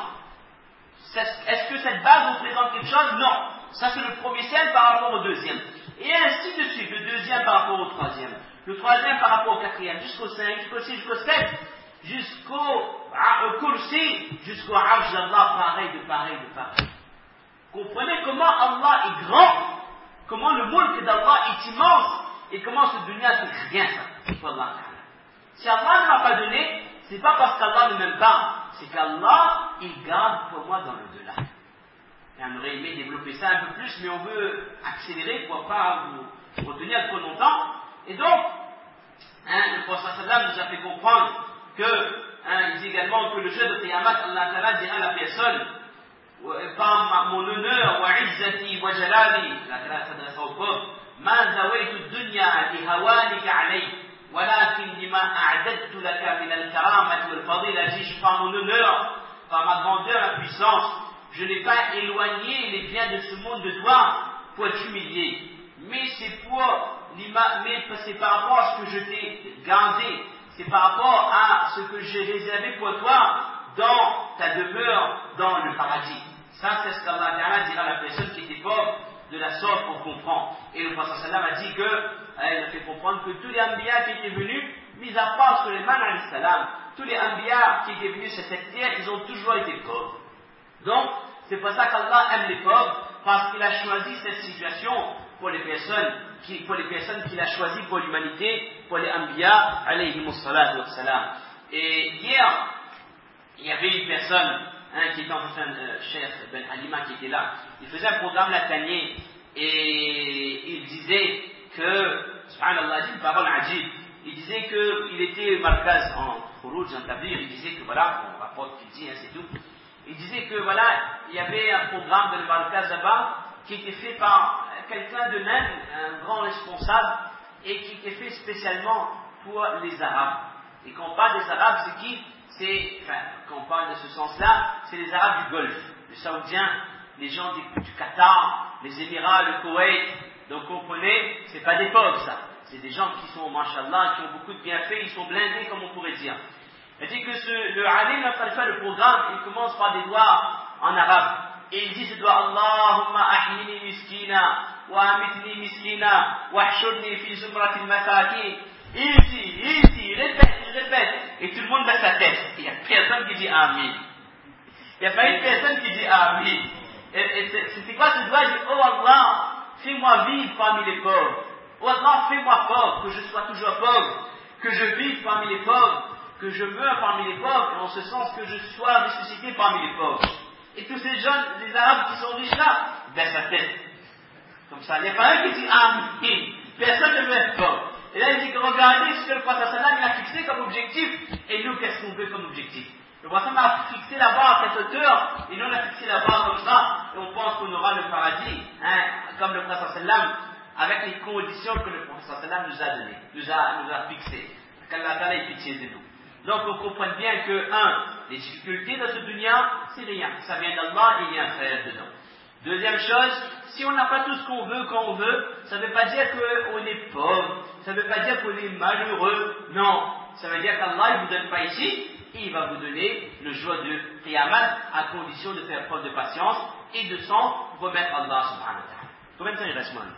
Est-ce que cette bague représente quelque chose? Non. Ça c'est le premier ciel par rapport au deuxième. Et ainsi de suite, le deuxième par rapport au troisième. Le troisième par rapport au quatrième, jusqu'au 5, jusqu'au 6, jusqu'au 7, jusqu'au kursi, jusqu'au arsh d'Allah, pareil. Comprenez comment Allah est grand, comment le mulk d'Allah est immense, et comment ce dunya c'est rien ça. Si Allah ne m'a pas donné, c'est pas parce qu'Allah ne m'aime pas, c'est qu'Allah il garde pour moi dans le-delà. Et on aurait aimé développer ça un peu plus, mais on veut accélérer pour ne pas vous retenir trop longtemps. Et donc, le prophète sallam nous a fait comprendre que, il dit également que le jour de Qiyamah, Allah Ta'ala dira à la personne, par mon honneur, wa izzati wa jalali, Allah Ta'ala s'adressera au peuple, ma zawaitu dunya li hawanika alayk, walakin lima a'adadtu laka min al-karamati wal fadila, dit par mon honneur, par ma grandeur, la puissance, je n'ai pas éloigné les biens de ce monde de toi pour t'humilier, mais c'est par rapport à ce que je t'ai gardé, c'est par rapport à ce que j'ai réservé pour toi dans ta demeure dans le paradis. Ça, c'est ce qu'Allah Ta'ala dira à la personne qui était pauvre de la sorte qu'on comprend. Et le prophète sallam a dit il a fait comprendre que tous les Anbiya qui étaient venus, mis à part Sulayman alayhi salam, tous les Anbiya qui étaient venus sur cette terre, ils ont toujours été pauvres. Donc, c'est pour ça qu'Allah aime les pauvres, parce qu'il a choisi cette situation pour les personnes qu'il a choisies pour l'humanité, pour les Anbiya alayhi salatu wassalam. Et hier, il y avait une personne qui était en train Cheikh Ben Halima qui était là, il faisait un programme latanier et il disait que, subhanallah, c'est une parole ajib, il disait qu'il était markaz en Khurouj, en Tablir, il disait que voilà, on rapporte qu'il dit, c'est tout, il disait que voilà, il y avait un programme de le markaz là-bas qui était fait par quelqu'un de même, un grand responsable, et qui était fait spécialement pour les Arabes. Et quand on parle des Arabes, c'est qui? Quand on parle de ce sens-là, c'est les Arabes du Golfe, les Saoudiens, les gens du Qatar, les Émirats, le Koweït. Donc comprenez, c'est pas des pauvres ça. C'est des gens qui sont, mashallah, qui ont beaucoup de bienfaits, ils sont blindés comme on pourrait dire. Il dit que le alim, après faire le programme, il commence par des doigts en arabe. Et il dit ce doigt Allahumma ahyini miskina, wa amitni miskina, wa ahshurni fi zumratil masakin. Il répète, et tout le monde met sa tête. Il n'y a personne qui dit Amin. Il n'y a pas une personne qui dit Amin. Et c'est quoi ce doigt? Il dit, oh Allah, fais-moi vivre parmi les pauvres. Oh Allah, fais-moi pauvre, que je sois toujours pauvre, que je vive parmi les pauvres, que je meure parmi les pauvres, et en ce sens que je sois ressuscité parmi les pauvres. Et tous ces jeunes, les Arabes qui sont riches là, baissent sa tête. Comme ça, il n'y a pas un qui dit Amin. Personne ne veut être pauvre. Et là, il dit que regardez ce que le prophète sallam a fixé comme objectif, et nous, qu'est-ce qu'on veut comme objectif? Le prophète a fixé la barre à cette hauteur, et nous, on a fixé la barre comme ça, et on pense qu'on aura le paradis, comme le prophète sallam, avec les conditions que le prophète sallam nous a données, nous a fixées. Qu'Allah Ta'ala ait pitié de nous. Donc, on comprend bien que, les difficultés de ce dunya, c'est rien. Ça vient d'Allah et il y a un frère dedans. Deuxième chose, si on n'a pas tout ce qu'on veut quand on veut, ça ne veut pas dire qu'on est pauvre, ça ne veut pas dire qu'on est malheureux, non. Ça veut dire qu'Allah ne vous donne pas ici, et il va vous donner le jour de Qiyamah à condition de faire preuve de patience et de s'en remettre à Allah subhanahu wa ta'ala. Combien de temps il reste, moi?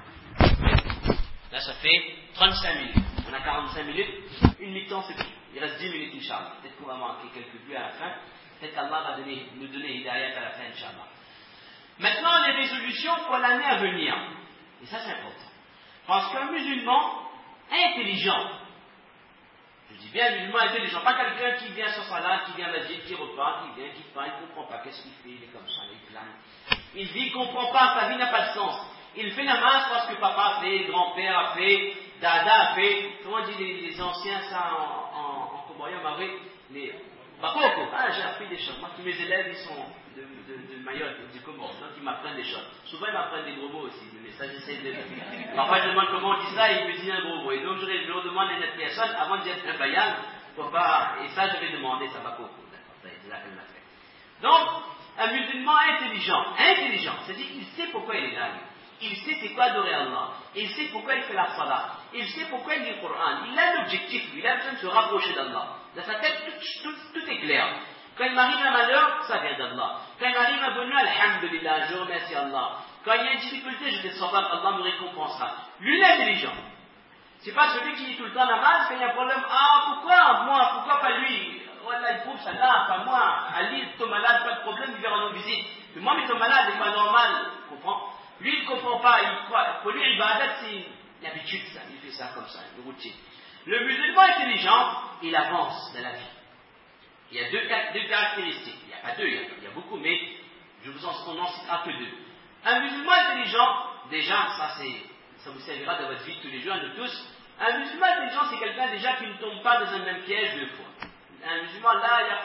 Là, ça fait 35 minutes. On a 45 minutes, une mi-temps c'est pris. Il reste 10 minutes, Inch'Allah. Peut-être qu'on va manquer quelques vues à la fin. Peut-être qu'Allah va nous donner hidayat à la fin, Inch'Allah. Maintenant, les résolutions pour l'année à venir. Et ça, c'est important. Parce qu'un musulman intelligent, je dis bien musulman intelligent, pas quelqu'un qui vient sur sa latte, qui vient à la qui repart, qui vient, qui part, il ne comprend pas qu'est-ce qu'il fait, il est comme ça, il plane. Il vit, il ne comprend pas, sa vie n'a pas de sens. Il fait namaz parce que papa a fait, grand-père a fait, dada a fait, comment on dit les anciens, ça, en Comorien, Marais, les Bakoko, j'ai appris des choses. Moi, tous mes élèves, ils sont de Mayotte, du Comore, donc ils m'apprennent des choses. Souvent, ils m'apprennent des gros mots aussi, mais ça, j'essaie de... Parfois, je demande comment on dit ça, et il me dit un gros mot. Et donc, je leur demande à une personne, avant de dire un bayan, faut pas... Et ça, je vais demander, ça va Bakoko. D'accord, ça, c'est la peine à faire. Donc, un musulman intelligent, c'est-à-dire qu'il sait pourquoi il est là. Il sait c'est quoi adorer Allah. Il sait pourquoi il fait la salat. Il sait pourquoi il lit le Coran. Il a l'objectif, il a besoin de se rapprocher d'Allah. Dans sa tête, tout est clair. Quand il m'arrive un malheur, ça vient d'Allah. Quand il m'arrive un bonheur, alhamdulillah, je remercie Allah. Quand il y a une difficulté, je fais salat, Allah me récompensera. Lui, il est intelligent. C'est pas celui qui dit tout le temps namaz, quand il y a un problème, pourquoi moi, pourquoi pas lui? Voilà, il trouve ça là, pas moi. Ali, il est malade, pas de problème, il vient rendre visite. Mais moi, il est malade, il est pas normal. Tu comprends? Lui, il ne comprend pas, il croit. Pour lui, ibadat, c'est une habitude, ça. Il fait ça comme ça, une routine. Le musulman intelligent, il avance dans la vie. Il y a deux caractéristiques. Il n'y a pas deux, il y a beaucoup, mais on n'en citera que deux. Un musulman intelligent, déjà, ça vous servira dans votre vie de tous les jours, de tous. Un musulman intelligent, c'est quelqu'un déjà qui ne tombe pas dans un même piège deux fois. Un musulman, là, il y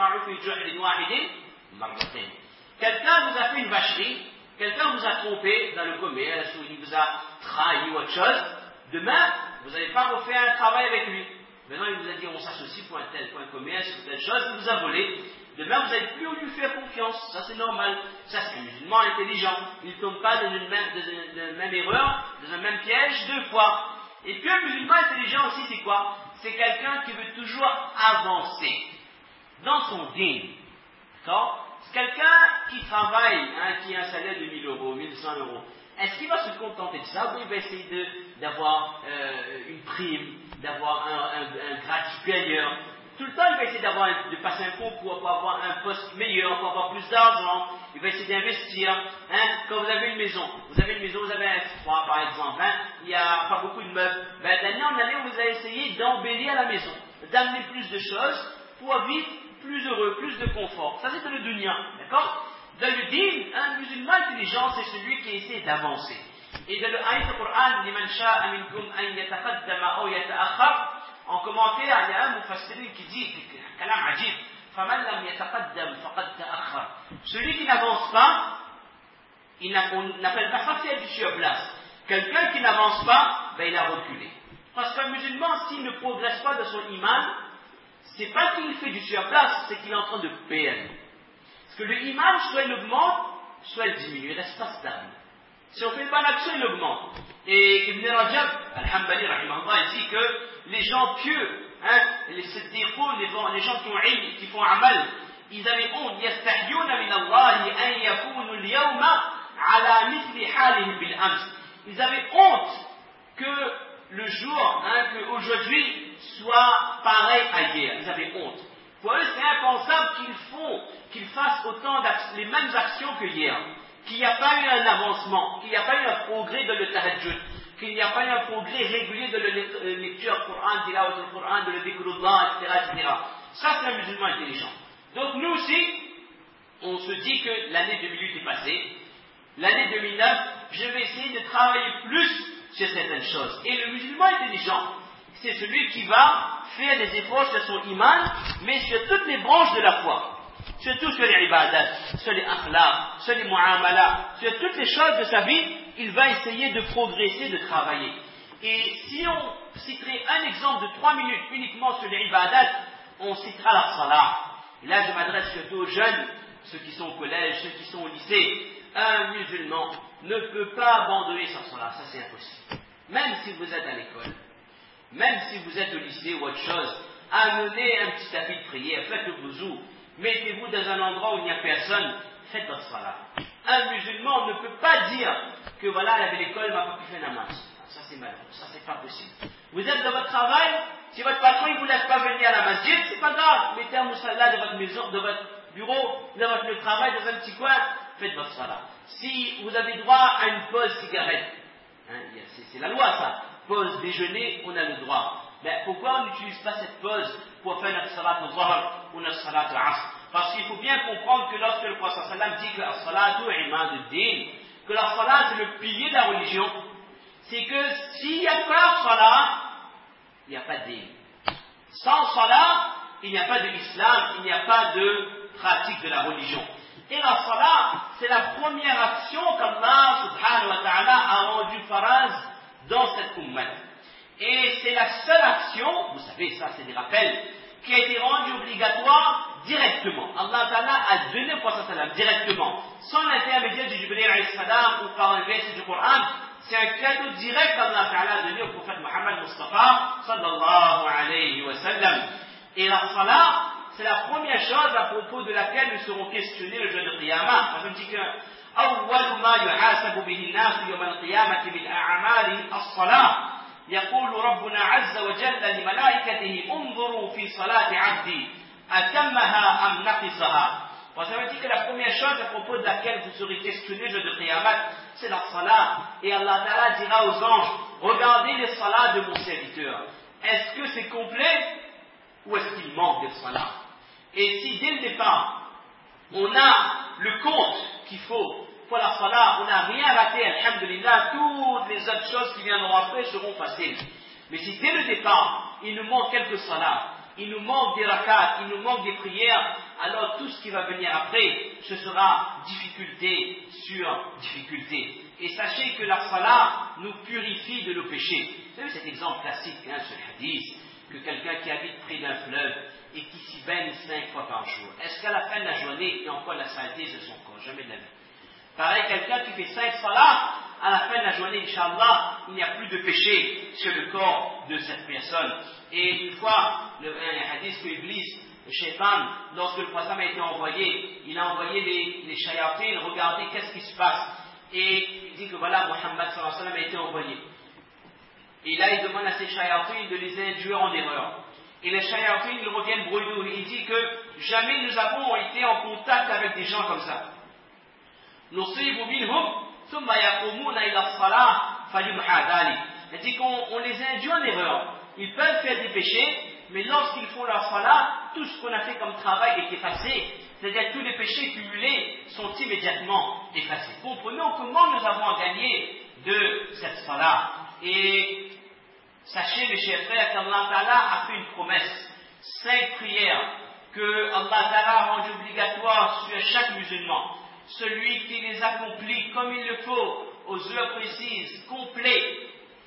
a quelqu'un vous a fait une vacherie, quelqu'un vous a trompé dans le commerce, ou il vous a trahi ou autre chose. Demain, vous n'allez pas refaire un travail avec lui. Maintenant, il vous a dit on s'associe pour un tel point commerce, ou telle chose, il vous a volé. Demain, vous n'allez plus lui faire confiance. Ça, c'est normal. Ça, c'est un musulman intelligent. Il ne tombe pas dans une même erreur, dans un même piège deux fois. Et puis, un musulman intelligent aussi, c'est quoi? C'est quelqu'un qui veut toujours avancer dans son dîme. D'accord? C'est quelqu'un qui travaille, qui a un salaire de 1000 euros, 1100 euros. Est-ce qu'il va se contenter de ça ou il va essayer d'avoir une prime, d'avoir un grade supérieur? Tout le temps, il va essayer de passer un concours pour avoir un poste meilleur, pour avoir plus d'argent. Il va essayer d'investir. Quand vous avez une maison, vous avez un F3 par exemple, il n'y a pas beaucoup de meubles. D'année en année, vous allez essayer d'embellir la maison, d'amener plus de choses pour vivre plus heureux, plus de confort. Ça, c'est dans le dunya, d'accord? Dans le din, un musulman intelligent, c'est celui qui essaie d'avancer. Et dans le ayat du Coran, liman sha'a minkum an yataqaddama aw yata'akhkhar, en commentaire, il y a un mufassirin qui dit, kalam ajib, faman lam yataqaddam faqad ta'akhkhar. Celui qui n'avance pas, on n'appelle pas ça faire du surplace. Quelqu'un qui n'avance pas, il a reculé. Parce qu'un musulman, s'il ne progresse pas de son iman, c'est pas qu'il fait du surplace, c'est qu'il est en train de perdre. Parce que le iman, soit il augmente, soit il diminue, il reste pas stable. Si on fait pas l'action, il augmente. Et Ibn Rajab, al-Hanbali, rahimahullah, il dit que les gens pieux, les siddiqoun, les gens qui ont ilm, qui font amal, ils avaient honte, yastahyuna min Allah an yakunu al-yawma ala mithli halihim bil ams. Ils avaient honte que le jour, qu'aujourd'hui soit pareil à hier. Ils avaient honte. Pour eux, c'est impensable qu'ils fassent autant les mêmes actions que hier. Qu'il n'y a pas eu un avancement, qu'il n'y a pas eu un progrès de le tahajjud, qu'il n'y a pas eu un progrès régulier de la lecture Coran, tilawat al-Coran, de le dhikrullah, etc. Ça, c'est un musulman intelligent. Donc nous aussi, on se dit que l'année 2008 est passée. L'année 2009, je vais essayer de travailler plus sur certaines choses. Et le musulman intelligent, c'est celui qui va faire des efforts sur son iman, mais sur toutes les branches de la foi. Surtout sur les ibadat, sur les akhlaq, sur les mu'amala, sur toutes les choses de sa vie, il va essayer de progresser, de travailler. Et si on citerait un exemple de 3 minutes uniquement sur les ibadat, on citera la salat. Et là, je m'adresse surtout aux jeunes, ceux qui sont au collège, ceux qui sont au lycée. un musulman ne peut pas abandonner sa salat, ça c'est impossible. Même si vous êtes à l'école, même si vous êtes au lycée ou autre chose, amenez un petit tapis de prière, faites le bouzou, mettez-vous dans un endroit où il n'y a personne, faites votre salat. Un musulman ne peut pas dire que voilà, il avait l'école, il m'a pas pu faire namaz. Ça c'est malheureux, ça c'est pas possible. Vous êtes dans votre travail, si votre patron ne vous laisse pas venir à la masjid, c'est pas grave, mettez un moussala de votre maison, de votre bureau, de votre lieu de travail, dans un petit coin, faites votre salat. Si vous avez droit à une pause cigarette, hein, c'est la loi ça, pause déjeuner, on a le droit. Mais pourquoi on n'utilise pas cette pause pour faire notre salat au Zuhr ou notre salat au Asr? Parce qu'il faut bien comprendre que lorsque le prophète sallam dit que la salat imad-ud-din, que la salat c'est le pilier de la religion, c'est que s'il n'y a pas salat, il n'y a pas de din. Sans salat, il n'y a pas de l'islam, il n'y a pas de pratique de la religion. Et la salat, c'est la première action qu'Allah subhanahu wa ta'ala a rendue faraz dans cette ummah. Et c'est la seule action, vous savez, ça c'est des rappels, qui a été rendue obligatoire directement. Allah ta'ala a donné au prophète sallam directement, sans l'intermédiaire du Jibril alayhi salam ou par un verset du Coran. C'est un cadeau direct qu'Allah ta'ala a donné au prophète Muhammad Mustafa sallallahu alayhi wa sallam. Et la salat, c'est la première chose à propos de laquelle nous serons questionnés le jour de Qiyamah. Ça veut dire que أول ما يحاسب به الناس يوم القيامة من أعمال الصلاة يقول ربنا عز وجل لملائكته انظروا في صلاة عبدي أتمها أم نقصها. Ça veut dire que la première chose à propos de laquelle vous serez questionné le jour de Qiyamah, c'est la salat. Et Allah Ta'ala dira aux anges, regardez les salats de mon serviteur. Est-ce que c'est complet ou est-ce qu'il manque de salat? Et si dès le départ, on a le compte qu'il faut pour la salat, on n'a rien raté, alhamdulillah, toutes les autres choses qui viendront après seront faciles. Mais si dès le départ, il nous manque quelques salats, il nous manque des rakats, il nous manque des prières, alors tout ce qui va venir après, ce sera difficulté sur difficulté. Et sachez que la salat nous purifie de nos péchés. Vous savez cet exemple classique, hein, ce hadith, que quelqu'un qui habite près d'un fleuve et qui s'y baigne 5 fois par jour, est-ce qu'à la fin de la journée, il y a encore la saleté de son corps? Jamais de la vie. Pareil, quelqu'un qui fait 5 salats, à la fin de la journée, Inch'Allah, il n'y a plus de péché sur le corps de cette personne. Et une fois, un hadith que Iblis, le shaitan, lorsque le prophète a été envoyé, il a envoyé les shayatins, regardez qu'est-ce qui se passe. Et il dit que voilà, Muhammad sallallahu alayhi wa sallam a été envoyé. Et là, il demande à ces shayatins de les induire en erreur. Et les shayatins, ils reviennent brouillons. Il dit que jamais nous avons été en contact avec des gens comme ça. Il dit qu'on les induit en erreur. Ils peuvent faire des péchés, mais lorsqu'ils font leur salat, tout ce qu'on a fait comme travail est effacé. C'est-à-dire que tous les péchés cumulés sont immédiatement effacés. Comprenons comment nous avons gagné de cette salat. Et sachez, mes chers frères, qu'Allah Ta'ala a fait une promesse. 5 prières que Allah Ta'ala a rendues obligatoires sur chaque musulman. Celui qui les accomplit comme il le faut, aux heures précises, complets.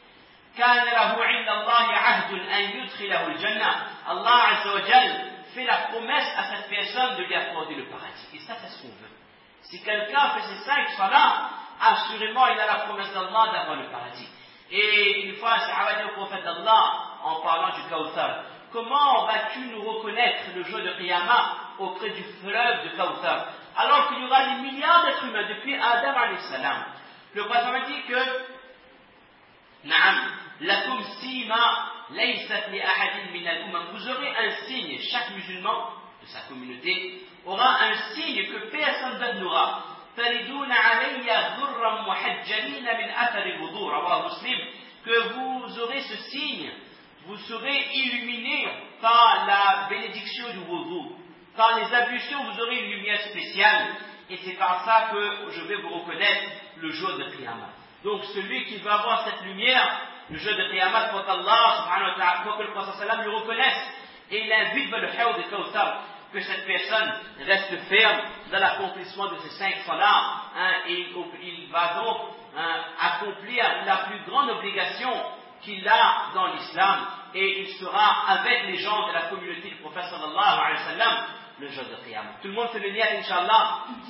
Allah Azza wa Jal fait la promesse à cette personne de lui accorder le paradis. Et ça, c'est ce qu'on veut. Si quelqu'un fait ces 5 salats, assurément il a la promesse d'Allah d'avoir le paradis. Et une fois, un sahaba dit au prophète d'Allah, en parlant du Kawthar, comment vas-tu nous reconnaître le jour de Qiyamah auprès du fleuve de Kawthar, alors qu'il y aura des milliards d'êtres humains depuis Adam alayhi salam? Le prophète dit que lakum sima laysat li ahadin min al-umam. Vous aurez un signe, chaque musulman de sa communauté aura un signe que personne d'autre n'aura. تردون علي ذرا محجلين من أثر الوضوء رواه مسلم, que vous aurez ce signe, vous serez illuminés par la bénédiction du wudu, par les ablutions vous aurez une lumière spéciale, et c'est par ça que je vais vous reconnaître le jour de Qiyamah. Donc celui qui va avoir cette lumière le jour de Qiyamah, pour qu'Allah subhanahu wa ta'ala, pour que le prophète sallam lui reconnaisse, et il invite vers le Hawd de Kawthar, que cette personne reste ferme dans l'accomplissement de ces 5 salats, et il va donc accomplir la plus grande obligation qu'il a dans l'islam, et il sera avec les gens de la communauté du prophète sallallahu alayhi wa sallam le jour de Qiyamah. Tout le monde fait le niyyat, Inch'Allah.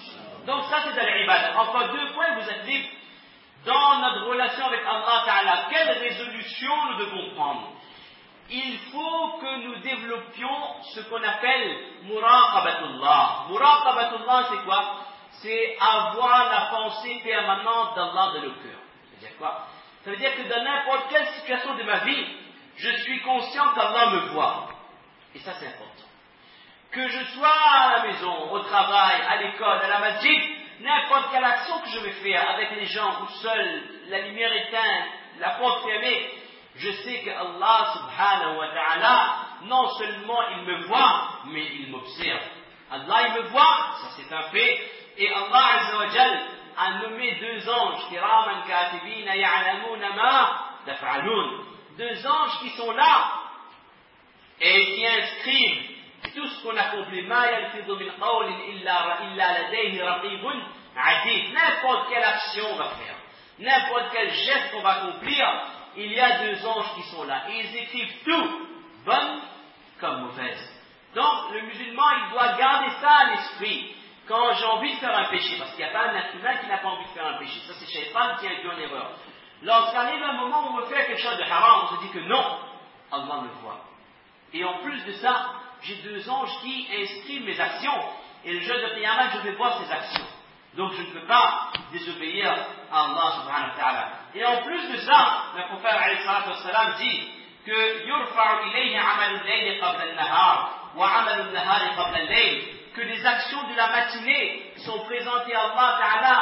Donc ça c'est al-ibadah. Encore 2 points, vous êtes libres. Dans notre relation avec Allah Ta'ala, quelle résolution nous devons prendre? Il faut que nous développions ce qu'on appelle muraqabatullah. Muraqabatullah, c'est quoi? C'est avoir la pensée permanente d'Allah dans le cœur. Ça veut dire quoi? Ça veut dire que dans n'importe quelle situation de ma vie, je suis conscient qu'Allah me voit. Et ça, c'est important. Que je sois à la maison, au travail, à l'école, à la masjid, n'importe quelle action que je vais faire avec les gens ou seul, la lumière éteinte, la porte fermée, je sais que Allah subhanahu wa ta'ala, non seulement il me voit, mais il m'observe. Allah il me voit, ça c'est un fait, et Allah azza wa jal a nommé 2 anges, kiraman katibina ya'lamuna ma taf'alun, 2 anges qui sont là et qui inscrivent tout ce qu'on accomplit. Ma yalfidu min qawlin illa ladayhi raqibun atid. N'importe quelle action on va faire, n'importe quel geste qu'on va accomplir, il y a 2 anges qui sont là et ils écrivent tout, bonne comme mauvaise. Donc le musulman il doit garder ça à l'esprit quand j'ai envie de faire un péché, parce qu'il n'y a pas un être humain qui n'a pas envie de faire un péché. Ça c'est Shaitan qui induit en erreur. Lorsqu'arrive un moment où on veut faire quelque chose de haram, on se dit que non, Allah me voit. Et en plus de ça, j'ai 2 anges qui inscrivent mes actions. Et le jour de Qiyamah, je vais voir ces actions. Donc je ne peux pas désobéir à Allah subhanahu wa ta'ala. Et en plus de ça, le prophète alayhi salatu wassalam dit que yurfa'u ilayhi 'amalu al-layli qabla an-nahar wa 'amalu an-nahari qabla al-layl, que les actions de la matinée sont présentées à Allah ta'ala